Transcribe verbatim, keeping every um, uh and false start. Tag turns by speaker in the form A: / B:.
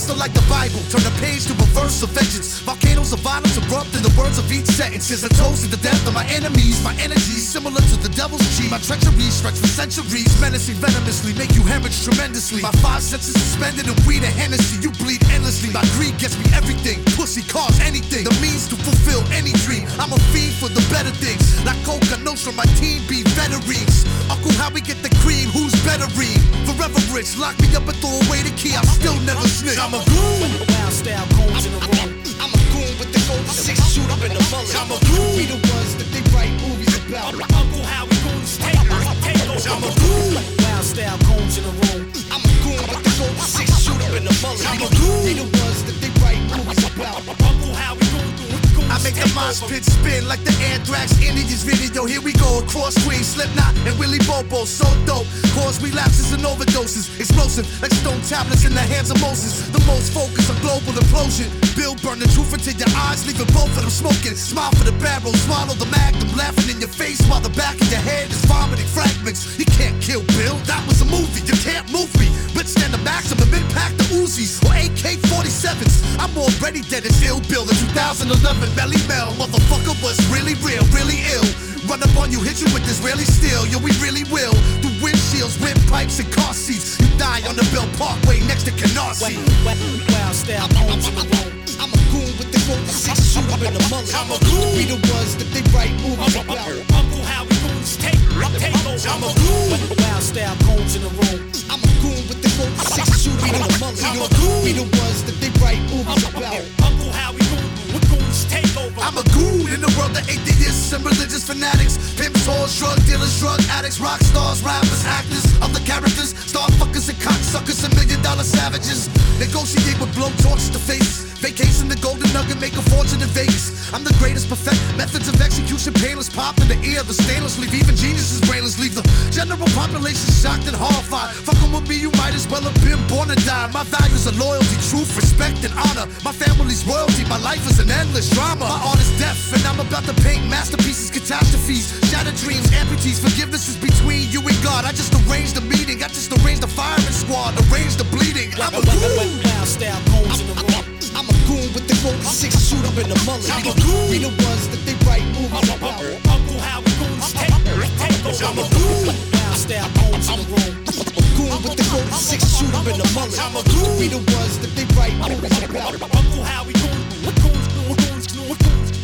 A: pistol like the Bible, turn a page to a verse of vengeance. Volcanoes of violence erupt in the words of each sentence. Is a toast to the death of my enemies. My energy similar to the devil's tree. My treachery stretch for centuries, menacing venomously, make you hemorrhage tremendously. My five senses suspended in weed and Hennessy. You bleed endlessly. My greed gets me everything. Pussy, cars, anything. The means to fulfill any dream. I'm a fiend for the better things. Like Coca Nostra, my team be veterans. Uncle, how we get the cream? Who's better read? Forever rich, lock me up and throw away the key. I still never snitch. I'm a goon.
B: Wild style cones in the room.
A: I'm a goon with the gold six shoot up in the mullet. I'm a goon. We the ones that they write movies about.
B: Uncle, how we goons take take over.
A: I'm a goon.
B: Wild style cones in the room.
A: I'm a goon with the gold six shoot up in the mullet. I'm a goon. We the ones that they write movies about.
B: Uncle, how we goons do it?
A: I make the mosh pit spin like the Anthrax Indians video. Here we go, across screen, Slipknot and Willie Bobo, so dope. Cause relapses and overdoses, explosive like stone tablets in the hands of Moses. The most focus on global implosion. Bill burn the truth into your eyes, leaving both of them smoking. Smile for the barrel, swallow the magnum, laughing in your face while the back of your head is vomiting fragments. You can't kill Bill, that was a movie. You can't move me. Withstand the maximum impact of Uzis or A K forty-sevens. I'm already dead as ill Bill in two thousand eleven. Melly Mel, motherfucker was really real, really ill. Run up on you, hit you with this really steel. Yo, we really will. Through windshields, windpipes, and car seats. You die on the Bell Parkway next to Canarsie.
B: Wild style cones in the room.
A: I'm a goon with the gold six shoot up in the mullet. I'm a goon. We the ones that they write movies about.
B: Uncle, how we goons take take over.
A: I'm a goon.
B: Wild style cones in the room.
A: I'm a goon with the gold six shoot up in the mullet. I'm a goon. We the ones that they write movies about.
B: Uncle, how we goons do it? Goons take over.
A: I'm a goon in the world of atheists and religious fanatics. Pimps, whores, drug dealers, drug addicts, rock stars, rappers, actors, other characters, star fuckers and cocksuckers and million dollar savages. Negotiate with blowtorches to faces. Vacation the golden nugget, make a fortune in Vegas. I'm the greatest, perfect methods of execution, painless, pop in the ear, the stainless leave, even geniuses brainless leave the general population shocked and horrified. Fucking with me, you might as well have been born and died. My values are loyalty, truth, respect, and honor. My family's royalty, my life is an endless drama. My art is death, and I'm about to paint masterpieces, catastrophes, shattered dreams, amputees. Forgiveness is between you and God. I just arranged the meeting, I just arranged the firing squad, arranged the bleeding. I'm a goon.
B: Wild style cones in the room.
A: I'm a goon with the gold six shoot up in the mullet. I'm a goon. We the ones that they write movies about.
B: Uncle, how we goons take take over.
A: I'm a goon.
B: Wild style cones in the room.
A: I'm a goon with the gold six shoot up in the mullet. I'm a goon. We the ones that they write movies about.
B: Uncle, how we goons do it? Goons do it? Goons do it? Goons.